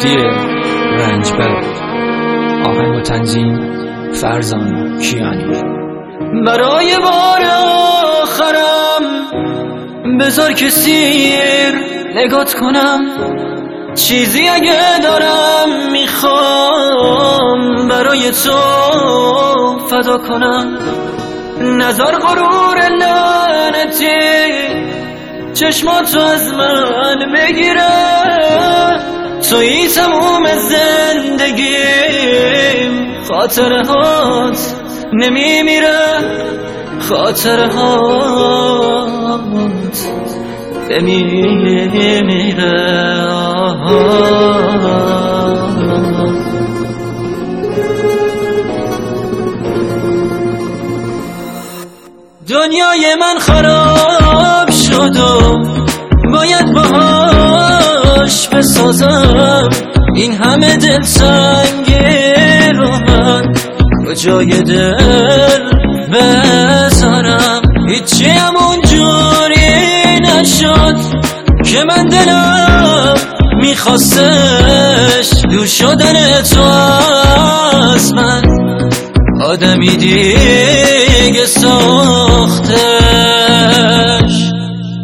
مهدی رنجبر. آهنگ و تنظیم فرزان کیانی. برای بار آخرم بذار که سیر نگات کنم، چیزی اگه دارم میخوام برای تو فدا کنم. نظر غرور لعنتی چشماتو از من بگیره، تویی تموم زندگیم، خاطرهات نمیمیره، خاطرهات نمیمیره. دنیای من خراب شد و باید باهاش بسازم، این همه دلتنگی رو من کجای دل بذارم. هیچی همون جوری نشد که من دلم میخواستش، دور شدن تو از من آدمی دیگه ساختش.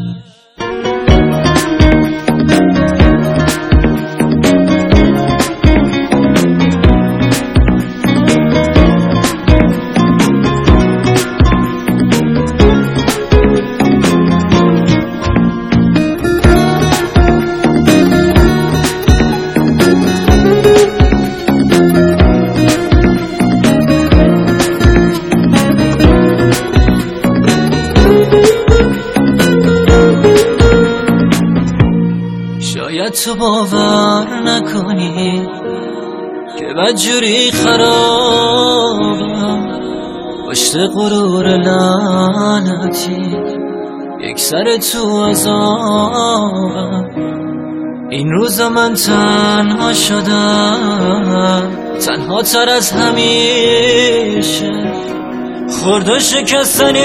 شاید تو باور نکنی که بدجوری خرابم، پشت غرور لعنتی یک سر تو عذابم. این روزا من تنها شدم، تنها تر از همیشه، خورد و شکستنی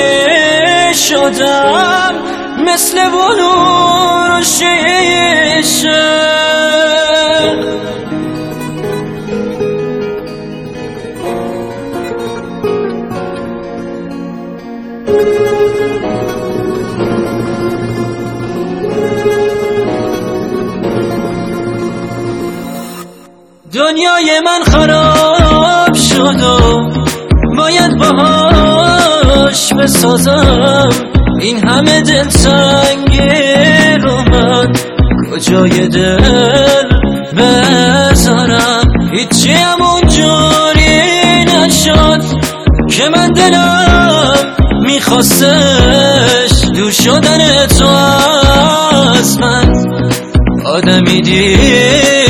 شدم مثل بلور و شیشه. دنیای من خراب شد و باید باهاش بسازم، این همه دلتنگی رو من کجای دل بذارم. هیچی همون جوری نشد که من دلم میخواستش، دور شدن تو از من آدمی دیگه